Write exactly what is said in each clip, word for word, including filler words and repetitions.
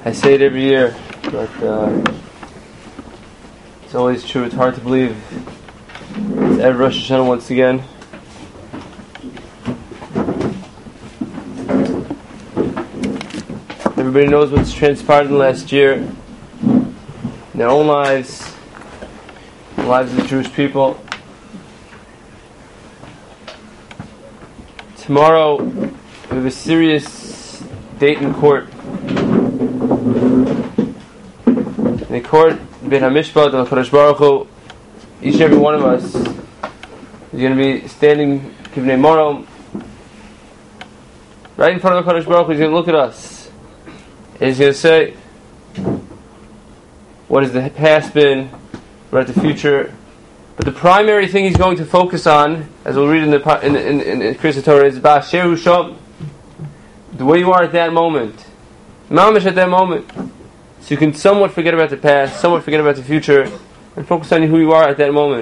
I say it every year, but uh, it's always true. It's hard to believe. It's Erev Rosh Hashanah once again. Everybody knows what's transpired in the last year, in their own lives, the lives of the Jewish people. Tomorrow, we have a serious date in court. In the court, Beit HaMishpat of HaKadosh Baruch Hu, each and every one of us is going to be standing Kivnei Morom right in front of HaKadosh Baruch Hu. He's going to look at us. And he's going to say, what has the past been, what is the future? But the primary thing he's going to focus on, as we'll read in the in in, in, in Kriyas Torah, is Ba'asher Hu Sham, the way you are at that moment, mamish at that moment. So you can somewhat forget about the past, somewhat forget about the future, and focus on who you are at that moment.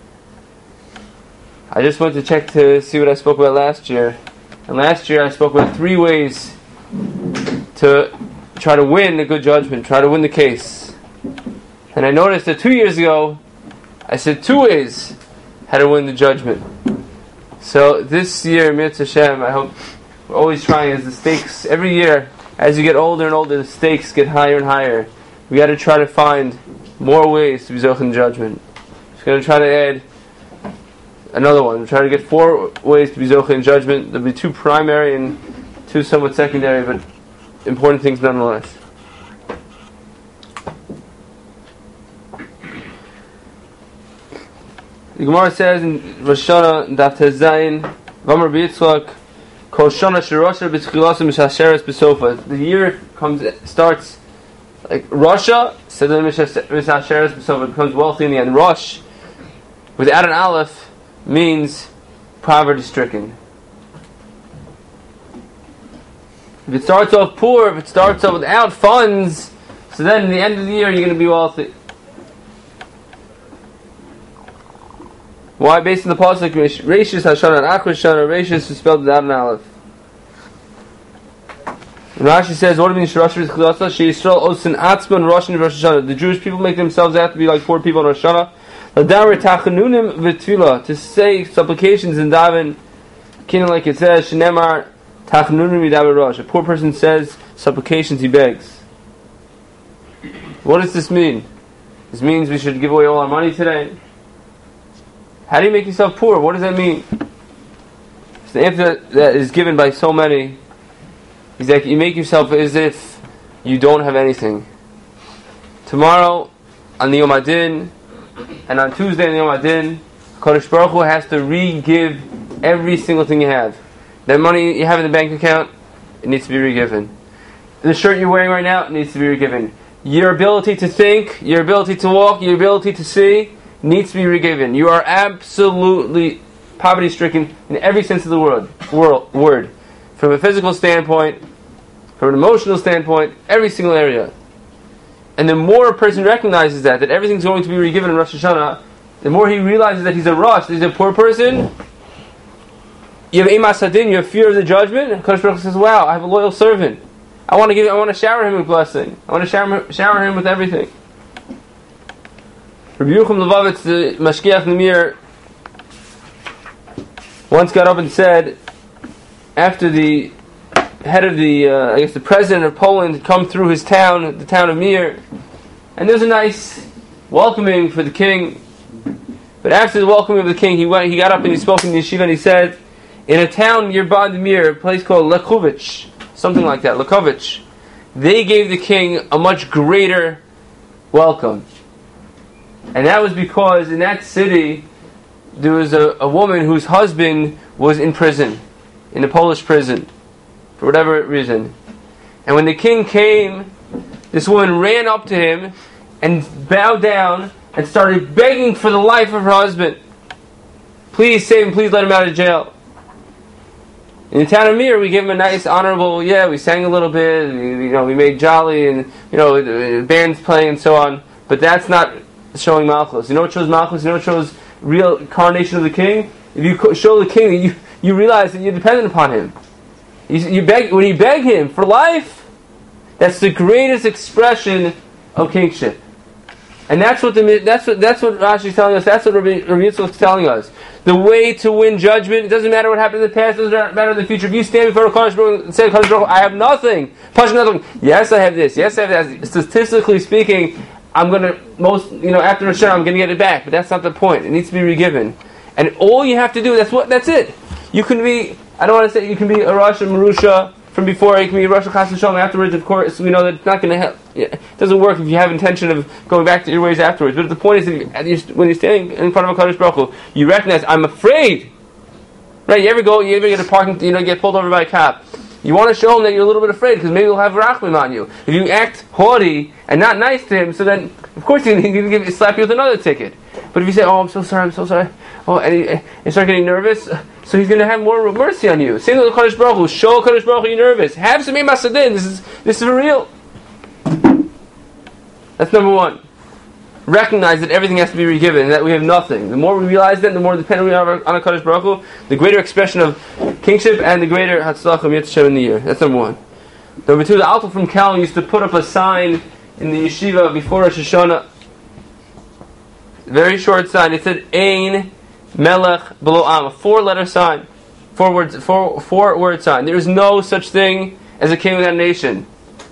I just went to check to see what I spoke about last year. And last year I spoke about three ways to try to win a good judgment, try to win the case. And I noticed that two years ago, I said two ways how to win the judgment. So this year, Mitzvah Hashem, I hope we're always trying, as the stakes, every year, as you get older and older, the stakes get higher and higher. We got to try to find more ways to be zoch in judgment. We're going to try to add another one. We'll try to get four ways to be zoch in judgment. There'll be two primary and two somewhat secondary, but important things nonetheless. The Gemara says in Rosh Hashanah, Daf Tez Zayin, V'amar B'Yitzchak, Kol Shana Shirosha B'Tchilasim Mishaseres B'Sofa. The year comes starts like Rasha, so then Mishaseres B'Sofa, becomes wealthy in the end. Rosh, without an aleph, means poverty-stricken. If it starts off poor, if it starts off without funds, so then in the end of the year you're going to be wealthy. Why? Based on the pasuk, Reishis Hashana and Achrish Shana, Reishis is spelled without an aleph. And Rashi says, what do you mean Shirash V'Chilasa? She'Yisrael Osin Atzman Rosh and Rosh Hashanah. The Jewish people make themselves out to be like poor people in Rosh Hashanah. L'davar tachanunim v'tfilah, to say supplications in daven, kind of like it says, Shnemar tachanunim v'davar Rosh. A poor person says supplications, he begs. What does this mean? This means we should give away all our money today. How do you make yourself poor? What does that mean? So the answer that is given by so many is that you make yourself as if you don't have anything. Tomorrow, on the Yom Adin, and on Tuesday on the Yom Adin, Kodesh Baruch Hu has to re-give every single thing you have. That money you have in the bank account, it needs to be re-given. The shirt you're wearing right now, it needs to be re-given. Your ability to think, your ability to walk, your ability to see, needs to be re-given. You are absolutely poverty-stricken in every sense of the word, world, word. From a physical standpoint, from an emotional standpoint, every single area. And the more a person recognizes that, that everything's going to be re-given in Rosh Hashanah, the more he realizes that he's a Rosh, that he's a poor person. You have Emas Hadin, you have fear of the judgment, and Kodesh Baruch Hu says, wow, I have a loyal servant. I want to give, I want to shower him with blessing. I want to shower, shower him with everything. Rabbi Yerucham Levavitz, the Mashgiach Nemir, once got up and said, after the head of the, uh, I guess the president of Poland had come through his town, the town of Mir, and there was a nice welcoming for the king. But after the welcoming of the king, he went, he got up and he spoke in the yeshiva and he said, in a town nearby the Mir, a place called Lekovich, something like that, Lekovich, they gave the king a much greater welcome. And that was because in that city there was a, a woman whose husband was in prison, in a Polish prison, for whatever reason. And when the king came, this woman ran up to him and bowed down and started begging for the life of her husband. Please save him, please let him out of jail. In the town of Mir, we gave him a nice, honorable, yeah, we sang a little bit, we, you know, we made jolly, and you know, bands playing and so on. But that's not showing Malchus. You know what shows Malchus? You know what shows real incarnation of the king? If you show the king that you, you realize that you're dependent upon him. You, you beg when you beg him for life, That's the greatest expression of kingship. And that's what the that's what that's what Rashi is telling us. That's what Rabbi, Rabbi Yitzchak is telling us. The way to win judgment, it doesn't matter what happened in the past, it doesn't matter in the future. If you stand before a Kadosh Baruch Hu and say, Kadosh Baruch Hu, I have nothing, Pasha nothing. Yes, I have this. Yes, I have that. Statistically speaking, I'm going to, most, you know, after Rosh Hashanah, I'm going to get it back. But that's not the point. It needs to be regiven. And all you have to do, that's what, that's it. You can be, I don't want to say, you can be a Rosh and Marusha from before, you can be a Rosh Chas V'Shalom afterwards. Of course, we know that it's not going to help. It doesn't work if you have intention of going back to your ways afterwards. But the point is, that you, when you're standing in front of a Kadosh Baruch Hu, you recognize, I'm afraid. Right? You ever go, you ever get a parking, you know, get pulled over by a cop. You want to show him that you're a little bit afraid, because maybe he'll have rachmim on you. If you act haughty and not nice to him, so then, of course, he's going to give you, slap you with another ticket. But if you say, oh, I'm so sorry, I'm so sorry, oh, and you, you start getting nervous, so he's going to have more mercy on you. Same with the Kadosh Baruch Hu. Show Kadosh Baruch Hu you're nervous. Have some masadin. This is this is for real. That's number one. Recognize that everything has to be regiven, and that we have nothing. The more we realize that, the more dependent we are on a Kadosh Baruch Hu, the greater expression of kingship and the greater Hatzlach Mitzvah in the year. That's number one. Number two, the Alter from Kelm used to put up a sign in the yeshiva before Rosh Hashanah. Very short sign. It said Ein Melech Below Am, a four-letter sign, four words, four four-word sign. There is no such thing as a king of that nation.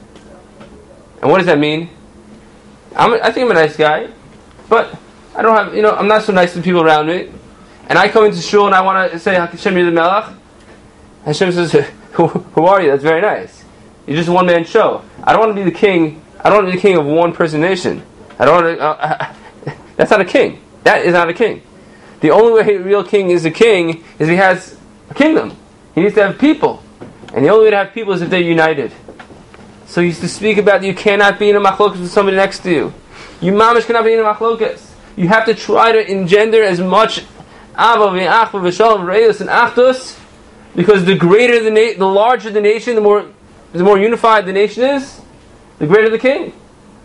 And what does that mean? I'm, I think I'm a nice guy, but I don't have, you know, I'm not so nice to the people around me. And I come into shul and I want to say Hashem you're the Melech. Hashem says, who, who are you? That's very nice. You're just a one-man show. I don't want to be the king. I don't want to be the king of a one-person nation. I don't want to. Uh, that's not a king. That is not a king. The only way a real king is a king is he has a kingdom. He needs to have people. And the only way to have people is if they're united. So he used to speak about you cannot be in a machlokas with somebody next to you. You mamish cannot be in a machlokas. You have to try to engender as much ava v'achva v'shalom v'reilus and achdus, because the greater the na- the larger the nation, the more the more unified the nation is, the greater the king.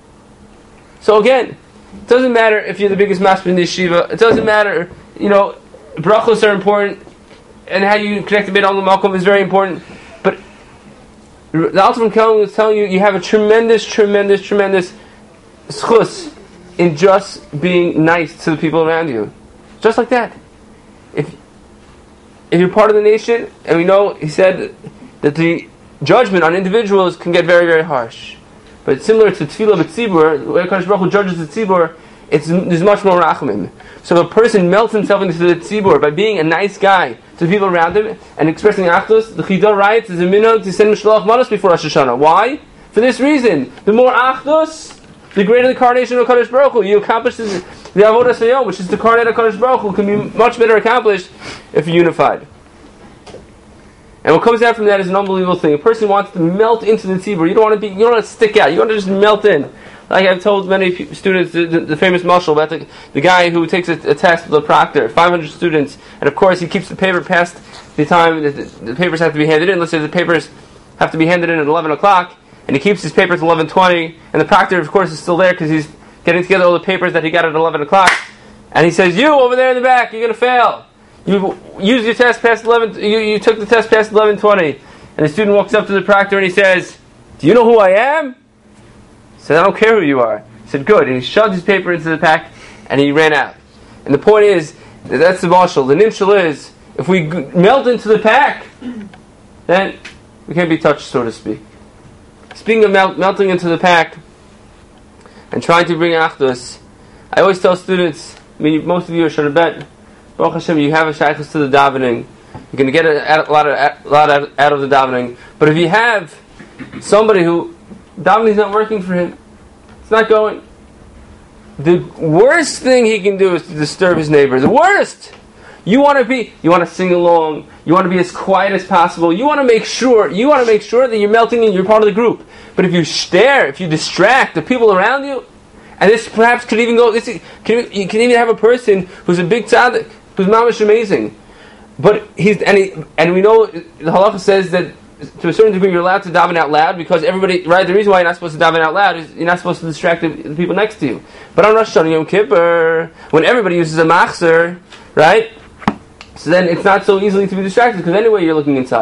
So again, it doesn't matter if you're the biggest master in the yeshiva. It doesn't matter, you know, brachos are important, and how you connect the beit on the malkum is very important. But the Alter from Kelm is telling you, you have a tremendous, tremendous, tremendous schus in just being nice to the people around you. Just like that. If if you're part of the nation, and we know, he said that the judgment on individuals can get very, very harsh. But similar to Tefillah B'tzibur, the way Kadosh Baruch Hu judges the Tzibur, it's, there's much more rachamim. So if a person melts himself into the Tzibur by being a nice guy to the people around him and expressing achdus, the Chidah writes, is a minhag to send Mishloach Manos before Rosh Hashanah. Why? For this reason. The more achdus, the greater the incarnation of Kadosh Baruch Hu. You accomplish this, the Avodas Hayom, which is the incarnate of Kadosh Baruch Hu, can be much better accomplished if you're unified. And what comes out from that is an unbelievable thing. A person wants to melt into the tzibur. You don't want to be, you don't want to stick out. You want to just melt in. Like I've told many p- students, the, the, the famous mashal about the, the guy who takes a, a test with a proctor, five hundred students, and of course he keeps the paper past the time that the, the papers have to be handed in. Let's say the papers have to be handed in at eleven o'clock, and he keeps his papers at eleven twenty, and the proctor, of course, is still there because he's getting together all the papers that he got at eleven o'clock, and he says, "You over there in the back, you're going to fail. You used your test past eleven. You, you took the test past eleven twenty." And the student walks up to the proctor and he says, "Do you know who I am?" He said, "I don't care who you are." He said, "Good." And he shoved his paper into the pack and he ran out. And the point is, that's the mashal. The nimshal is, if we g- melt into the pack, then we can't be touched, so to speak. Speaking of melt, melting into the pack and trying to bring achdus, I always tell students, I mean, most of you are sure to bet, Baruch Hashem, you have a shaykhus to the davening. You're going to get a, a lot, of, a lot out, out of the davening. But if you have somebody who davening is not working for him, it's not going. The worst thing he can do is to disturb his neighbor. The worst. You want to be, you want to sing along. You want to be as quiet as possible. You want to make sure, you want to make sure that you're melting in. You're part of the group. But if you stare, if you distract the people around you, and this perhaps could even go. This can, you can even have a person who's a big tzaddik, who's mamish amazing, but he's and he, and we know the halacha says that to a certain degree you're allowed to daven out loud because everybody, right? The reason why you're not supposed to daven out loud is you're not supposed to distract the, the people next to you. But on Rosh Hashanah Yom Kippur, when everybody uses a machzer, right? So then it's not so easily to be distracted because anyway you're looking inside.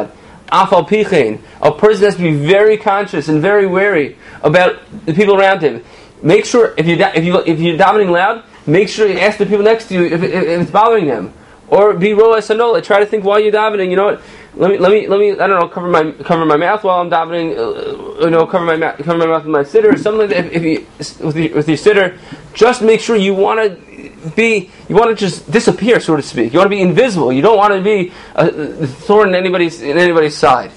Afal Pichein. A person has to be very conscious and very wary about the people around him. Make sure, if, you, if, you, if you're davening loud, make sure you ask the people next to you if, if, if it's bothering them. Or be roa sanola. Try to think while you're davening, you know what? Let me, let me, let me. I don't know. Cover my, cover my mouth while I'm davening. Uh, you know, cover my mouth, cover my mouth with my sitter or something like that. If, if you, with, your, with your sitter, just make sure you want to be. You want to just disappear, so to speak. You want to be invisible. You don't want to be a, a thorn in anybody's in anybody's side.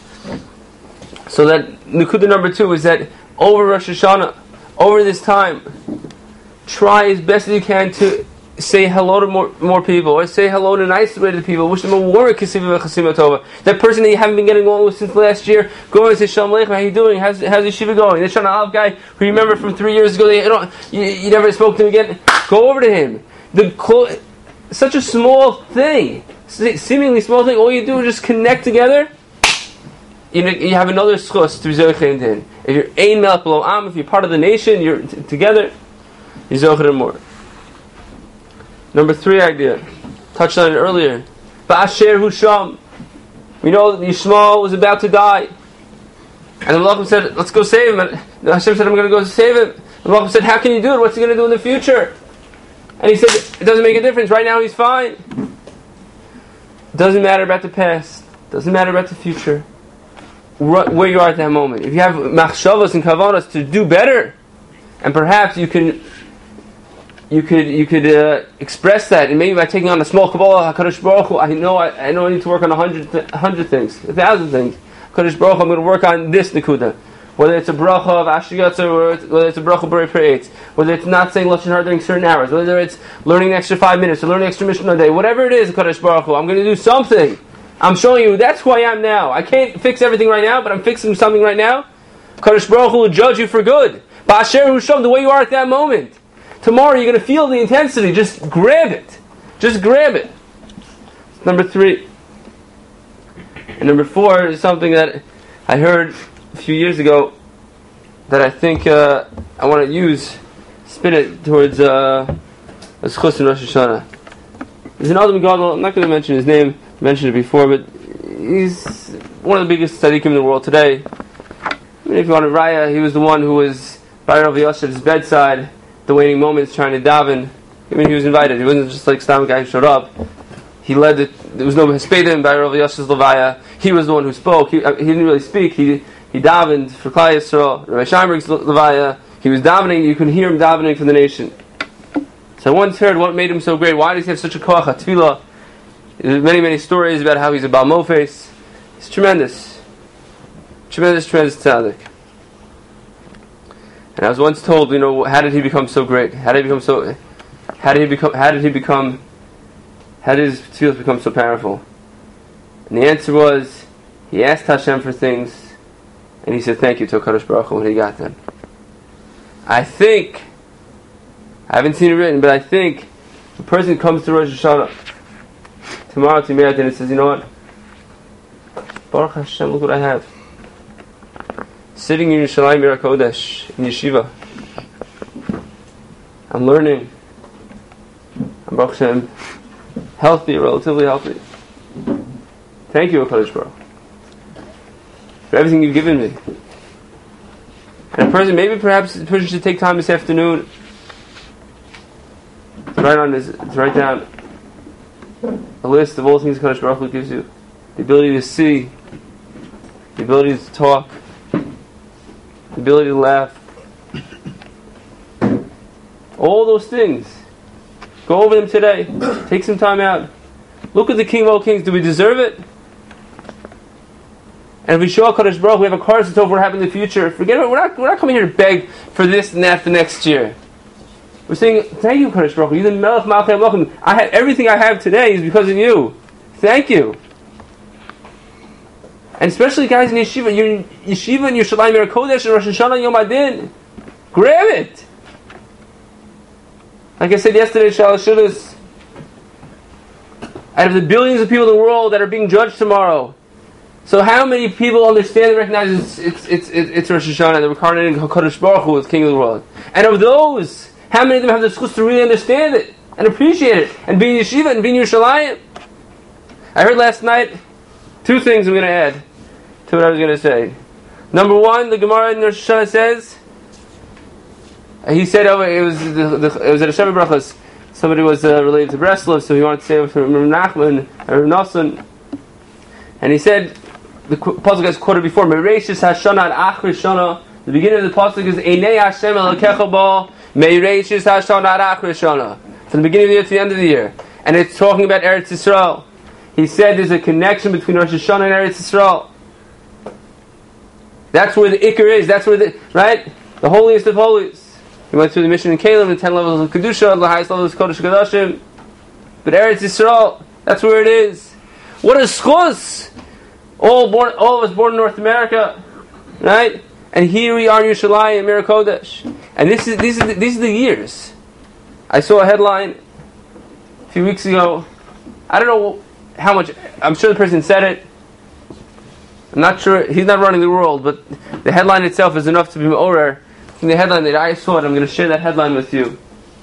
So that Nukuda number two is that over Rosh Hashanah, over this time, try as best as you can to say hello to more, more people, or say hello in a nice way to people. Wish them a warm Kisivah Chasima Tova. That person that you haven't been getting along with since last year, go and say Shalom Aleichem. How you doing? How's how's your shiva going? This Shana Aleph guy who you remember from three years ago, that you, don't, you, you never spoke to him again. Go over to him. The clo- such a small thing, seemingly small thing. All you do is just connect together. You know, you have another schus to be zochein in. If you're ein melech below am, if you're part of the nation, you're t- together. You're zochein more. Number three idea, touched on it earlier. Ba'asher Husham. We know that Yishmael was about to die. And the Malachim said, let's go save him. And Hashem said, I'm going to go save him. And the Malachim said, how can you do it? What's he going to do in the future? And he said, it doesn't make a difference. Right now he's fine. It doesn't matter about the past. It doesn't matter about the future. Where you are at that moment. If you have machshavas and kavanas to do better, and perhaps you can You could you could uh, express that, and maybe by taking on a small Kabbalah, HaKadosh Baruch Hu, I know I, I know I need to work on a hundred th- hundred things, a thousand things. HaKadosh Baruch Hu, I'm going to work on this Nekuda. Whether it's a bracha of Ashiyatza, or whether it's a bracha of B'rei Peretz, whether it's not saying Lashon Hara during certain hours, whether it's learning an extra five minutes, or learning an extra Mishnah a day, whatever it is, HaKadosh Baruch Hu, I'm going to do something. I'm showing you, that's who I am now. I can't fix everything right now, but I'm fixing something right now. HaKadosh Baruch Hu will judge you for good. Ba'asher Husham, the way you are at that moment. Tomorrow you're going to feel the intensity. Just grab it. Just grab it. Number three. And number four is something that I heard a few years ago that I think uh, I want to use, spin it towards uh, a schus in Rosh Hashanah. There's an Adam Gadol, I'm not going to mention his name, I mentioned it before, but he's one of the biggest tzaddikim in the world today. I mean, if you want to raya, he was the one who was by Rav Yosef's bedside, the waning moments, trying to daven. I mean, he was invited. He wasn't just like some guy who showed up. He led it. There was no hespedim by Rav Yosef's levaya. He was the one who spoke. He, he didn't really speak. He he davened for Klal Yisrael. Rabbi Scheinberg's levaya. He was davening. You could hear him davening for the nation. So I once heard what made him so great. Why does he have such a koach tefillah? There's many many stories about how he's a Baal Mofes. It's tremendous, tremendous, tremendous tzaddik. And I was once told, you know, how did he become so great? How did he become so? How did he become? How did he become? How did his tefillos become so powerful? And the answer was, he asked Hashem for things, and he said thank you to HaKadosh Baruch Hu when he got them. I think, I haven't seen it written, but I think a person comes to Rosh Hashanah tomorrow to Me'at and says, you know what? Baruch Hashem, look what I have. Sitting in Yerushalayim Ir HaKodesh, in yeshiva. I'm learning. I'm Baruch Hashem, healthy, relatively healthy. Thank you, HaKadosh Baruch, for everything you've given me. And a person, maybe perhaps a person should take time this afternoon to write on this, to write down a list of all the things HaKadosh Baruch Hu gives you. The ability to see, the ability to talk, the ability to laugh. All those things. Go over them today. Take some time out. Look at the King of all Kings. Do we deserve it? And if we show HaKadosh Baruch, we have a car to tell what happened in the future. Forget it. We're not, we're not coming here to beg for this and that for next year. We're saying, thank you, HaKadosh Baruch. You're the Melech Malchei Malchim. I had everything I have today is because of you. Thank you. And especially guys in yeshiva, you're in yeshiva in Yerushalayim Ir HaKodesh and Rosh Hashanah Yom Adin. Grab it. Like I said yesterday, Shalosh Shudas, out of the billions of people in the world that are being judged tomorrow, so how many people understand and recognize it's it's it's, it's Rosh Hashanah, the incarnating HaKadosh Baruch Hu is King of the world? And of those, how many of them have the schus to really understand it and appreciate it and be in yeshiva and be in Yerushalayim? I heard last night two things I'm going to add. to what I was going to say. Number one, the Gemara in Rosh Hashanah says, he said, oh, it was the, the, it was at a Sheva Brachos. Somebody was uh, related to Breslov, so he wanted to say it from Nachman or Nosson, and he said the pasuk has quoted before. Mereishis Hashana ad Achri Shana. The beginning of the pasuk is Einei Hashem Elokecha Ba Mereishis Hashana ad Achri Shana. From the beginning of the year to the end of the year, and it's talking about Eretz Yisrael. He said there's a connection between Rosh Hashanah and Eretz Yisrael. That's where the Iker is. That's where the right, the holiest of holies. He went through the mission in Kalim, the ten levels of Kedusha, the highest level is Kodesh Kodashim. But Eretz Yisrael, that's where it is. What a schus! All born, all of us born in North America, right? And here we are in Yerushalayim, Mir Kodesh. And this is these are the, these are the years. I saw a headline a few weeks ago. I don't know how much. I'm sure the person said it. I'm not sure. He's not running the world, but the headline itself is enough to be me'orer. From the headline that I saw, it, I'm going to share that headline with you.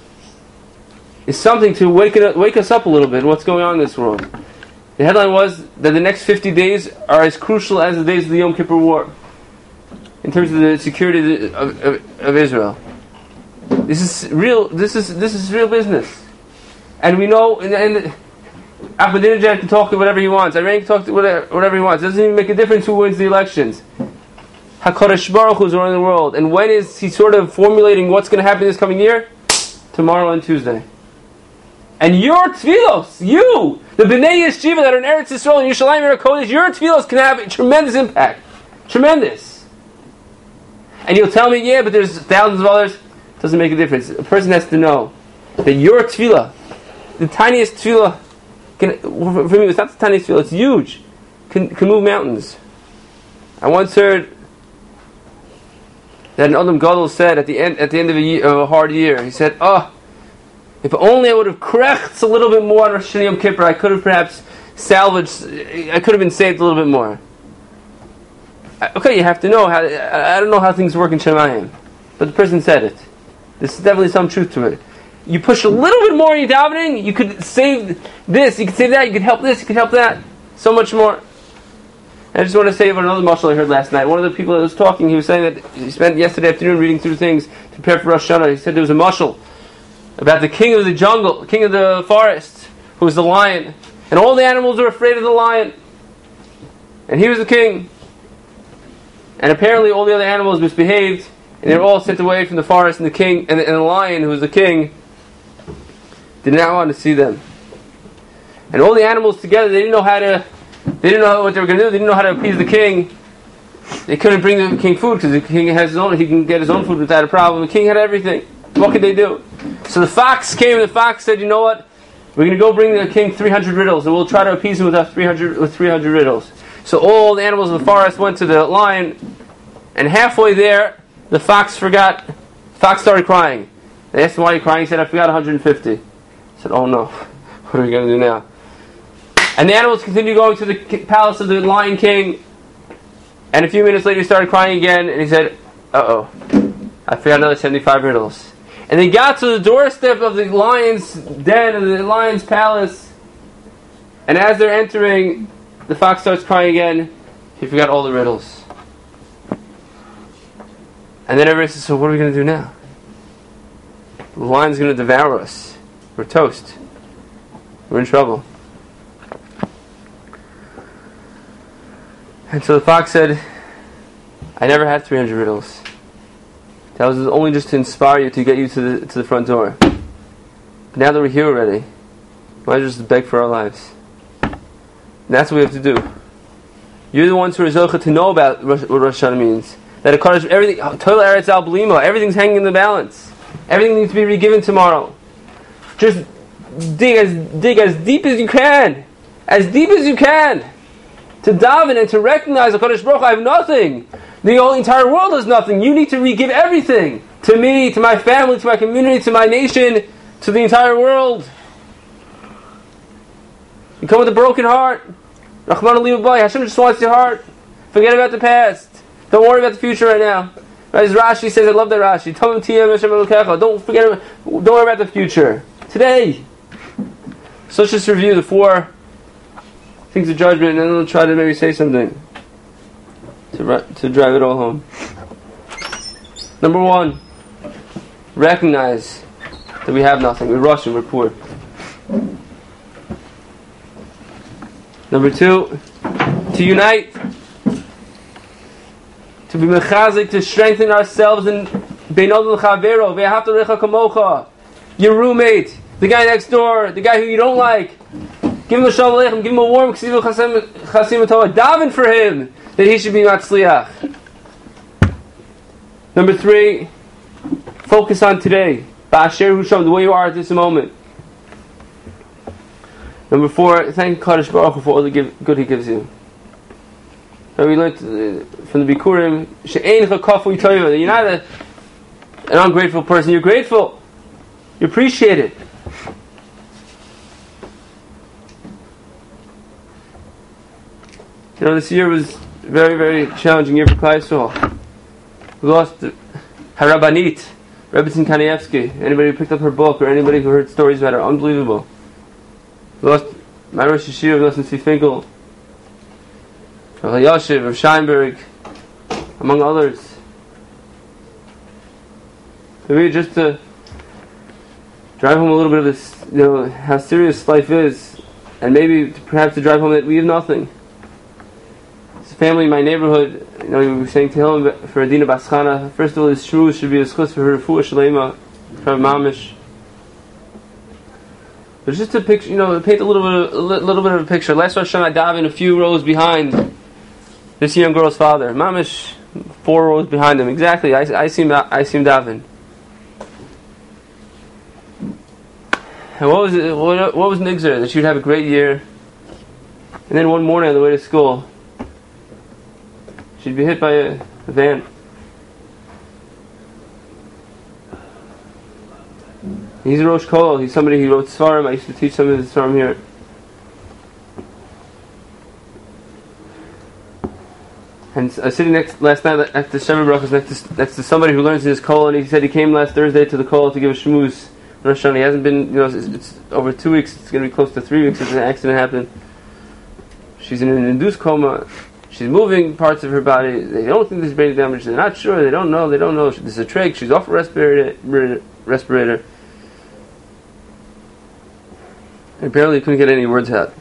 It's something to wake it up, wake us up a little bit. What's going on in this world? The headline was that the next fifty days are as crucial as the days of the Yom Kippur War in terms of the security of, of, of Israel. This is real. This is this is real business, and we know. And, and Ahmadinejad can talk to whatever he wants. Iran can talk to whatever, whatever he wants. It doesn't even make a difference who wins the elections. HaKadosh Baruch Hu is running the world, and when is he sort of formulating what's going to happen this coming year? Tomorrow and Tuesday. And your tefillos, you, the Bnei Yeshiva that are in Eretz Yisrael and Yerushalayim Mir Kodesh, your tefillos can have a tremendous impact. Tremendous. And you'll tell me, yeah, but there's thousands of others. It doesn't make a difference. A person has to know that your tefillah, the tiniest tefillah, can, for me, it's not the tiniest tefillah, it's huge, can, can move mountains. I once heard that an Adam Gadol said at the end at the end of a, year, of a hard year, he said, "Oh, if only I would have krechts a little bit more on Rosh Hashanah Yom Kippur, I could have perhaps salvaged, I could have been saved a little bit more." Okay, you have to know how. I don't know how things work in Shemayim, but the person said it. There's definitely some truth to it. You push a little bit more in your davening, you could save this, you could save that, you could help this, you could help that, so much more. I just want to say about another mashal I heard last night. One of the people that was talking, he was saying that he spent yesterday afternoon reading through things to prepare for Rosh Hashanah. He said there was a mashal about the king of the jungle, the king of the forest, who was the lion. And all the animals were afraid of the lion. And he was the king. And apparently all the other animals misbehaved, and they were all sent away from the forest, and the king, and the, and the lion, who was the king, did not want to see them. And all the animals together, they didn't know how to They didn't know what they were going to do. They didn't know how to appease the king. They couldn't bring the king food because the king has his own. He can get his own food without a problem. The king had everything. What could they do? So the fox came. And the fox said, "You know what? We're going to go bring the king three hundred riddles, and we'll try to appease him with our three hundred with three hundred riddles." So all the animals of the forest went to the lion, and halfway there, the fox forgot. The fox started crying. They asked him, "Why are you crying?" He said, "I forgot one hundred fifty." He said, "Oh no, what are we going to do now?" And the animals continued going to the palace of the Lion King. And a few minutes later he started crying again. And he said, uh-oh, I forgot another seventy-five riddles. And they got to the doorstep of the lion's den, of the lion's palace. And as they're entering, the fox starts crying again. He forgot all the riddles. And then everybody says, so what are we going to do now? The lion's going to devour us. We're toast. We're in trouble. And so the fox said, I never had three hundred riddles. That was only just to inspire you, to get you to the to the front door. But now that we're here already, might as well just beg for our lives. And that's what we have to do. You're the ones who are zocheh to know about what Rosh Hashanah means. That it covers everything, total eretz al blima, everything's hanging in the balance. Everything needs to be re-given tomorrow. Just dig as dig as deep as you can. As deep as you can. To daven and to recognize HaKadosh Baruch Hu, I have nothing. The whole entire world has nothing. You need to re-give everything. To me, to my family, to my community, to my nation, to the entire world. You come with a broken heart. Rahman al-Libabai, Hashem just wants your heart. Forget about the past. Don't worry about the future right now. As Rashi says, I love that Rashi. Tamim tiyeh Hashem elokecha. Don't forget about, don't worry about the future. Today. So let's just review the four things of judgment, and then we'll try to maybe say something. to to drive it all home. Number one, recognize that we have nothing. We're Russian, we're poor. Number two, to unite, to be mechazik, to strengthen ourselves in beinod l'chavero, ve'ahavta l'recha kamocha. Your roommate, the guy next door, the guy who you don't like, give him a shalom aleichem, give him a warm ksivu chasim atova, daven for him that he should be matzliach. Number three, focus on today, ba'asher husham, the way you are at this moment. Number four, thank Kadosh Baruch Hu for all the give, good He gives you. And we learned uh, from the Bikurim, she'ein chakafu yitoyva, that you're not a, an ungrateful person, you're grateful. You appreciate it. You know, this year was a very, very challenging year for Klal Yisrael. We lost Harabanit, Rebbetzin Kanievsky. Anybody who picked up her book or anybody who heard stories about her, unbelievable. We lost my Rosh Yeshiva, we lost Nitzi Finkel, Rav Yashiv, Rav Scheinberg, among others. Maybe just to drive home a little bit of this, you know, how serious life is, and maybe to, perhaps to drive home that we have nothing. This family in my neighborhood, you know, we were saying to him for Adina Baschana, first of all, his shrews should be a schus for her refuah shalema, for mamish. But just to picture, you know, paint a little bit, of, a little bit of a picture. Last Rosh Hashanah, daven a few rows behind this young girl's father. Mamish, four rows behind him. Exactly. I, I see him. I see him daven. And what was it? What, what was Nigzer? That she would have a great year. And then one morning on the way to school, she'd be hit by a, a van. He's a Rosh Kol. He's somebody who wrote Svarim. I used to teach some of his Svarim here. And I was sitting next last night at the Shema Brachas next to, next to somebody who learns in his Kol, and he said he came last Thursday to the Kol to give a shmuz. Rosh Hashanah. He hasn't been, you know, it's, it's over two weeks. It's going to be close to three weeks since an accident happened. She's in an induced coma. She's moving parts of her body. They don't think there's brain damage. They're not sure. They don't know. They don't know. There's a trach. She's off a respirator. respirator. I barely couldn't get any words out.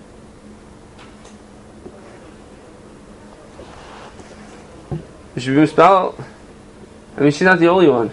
We should be mispelled. I mean, she's not the only one.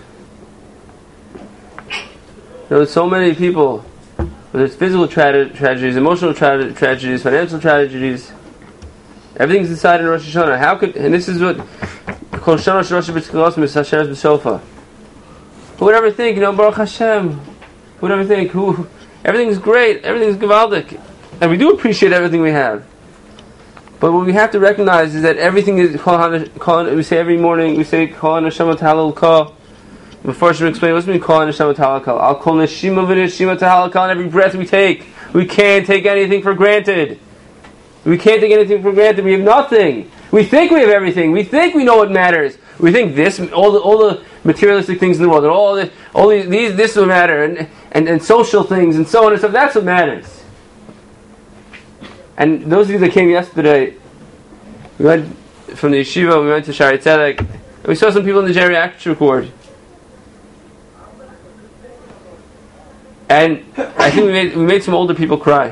There are so many people, whether it's physical tra- tragedies, emotional tra- tragedies, financial tragedies. Everything's decided in Rosh Hashanah. How could, and this is what Kol Shana Rosh Hashanah is Hasher's B'Sofa. Who would ever think, you know, Baruch Hashem? Who would ever think, who? Everything's great, everything's gewaldic, and we do appreciate everything we have. But what we have to recognize is that everything is Kol. We say every morning, we say Kol Hashem Talal Kol. Before I should explain, what's mean Kol Hashem Talal Kol? Al Kol Neshima V'Neshima Talal Kol. And every breath we take, we can't take anything for granted. We can't take anything for granted. We have nothing. We think we have everything. We think we know what matters. We think this, all the all the materialistic things in the world, and all the all these, these this will matter, and, and and social things, and so on and so. That's what matters. And those of you that came yesterday, we went from the yeshiva. We went to Shari Tzedek, and we saw some people in the geriatric ward. And I think we made we made some older people cry.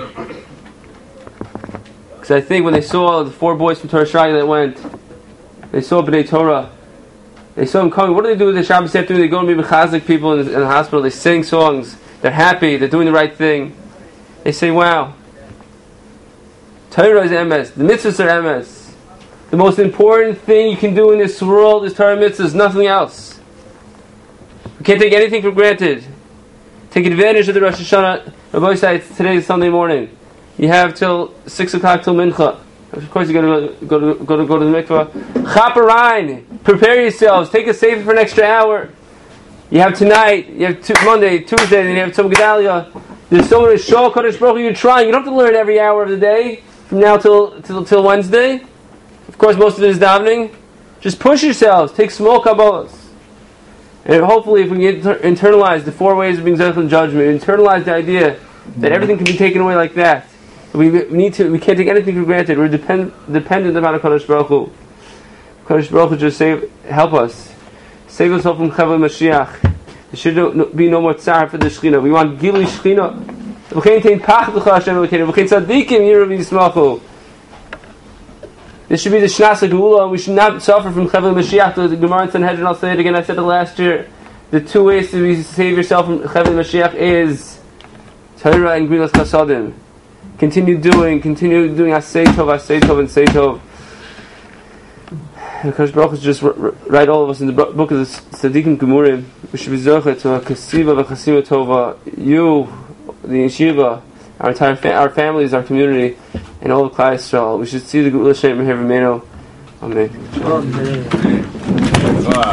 Because I think when they saw the four boys from Torah Shrai that went, they saw B'nai Torah, they saw them coming. What do they do with the Shabbos afternoon? They go and meet Chazik people in the, in the hospital, they sing songs, they're happy, they're doing the right thing. They say, wow, Torah is M S, the mitzvahs are M S. The most important thing you can do in this world is Torah mitzvahs, nothing else. We can't take anything for granted. Take advantage of the Rosh Hashanah. Rabbi said, today is Sunday morning. You have till six o'clock till mincha. Of course, you got to go to go to go to the mikvah. Chaparine, prepare yourselves. Take a sefer for an extra hour. You have tonight. You have t- Monday, Tuesday, then you have Tzom Gedalia. There's so much Shol Kodesh Baruch Hu. You're trying. You don't have to learn every hour of the day from now till till till Wednesday. Of course, most of it is davening. Just push yourselves. Take small kabbalas. And hopefully, if we can internalize the four ways of being Zeichel judgment, internalize the idea that everything can be taken away like that. We need to. We can't take anything for granted. We're depend, dependent upon HaKadosh Baruch Hu. Kodesh Baruch Hu, just save, help us. Save us all from Chevle Mashiach. There should be no more tzar for the Shechina. We want Gili Shechina. V'chein tein pach b'cha Hashem Elokeinu. V'chein tzadikim yirav yismachu. This should be the Shnas HaGeula. We should not suffer from Chevle Mashiach. The Gemara in Sanhedrin, I'll say it again, I said it last year. The two ways to save yourself from Chevle Mashiach is Torah and Gmilas Chasadim. Continue doing, continue doing Asay Tov, Asay Tov, and Say Tov. And Kodesh Baruch Hu just write all of us in the book of the Tzadikim Gemurim. We should be zocher to a Kasiva v'Chasima Tova. You, the yeshiva, our entire fa- our families, our community, and all of Klal Yisrael. We should see the Geula Shem Meher V'Meinu. Amen. Amen.